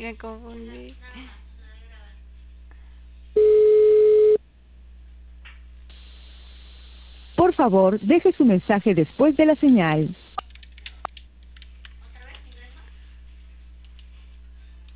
Me confundí. Por favor, deje su mensaje después de la señal.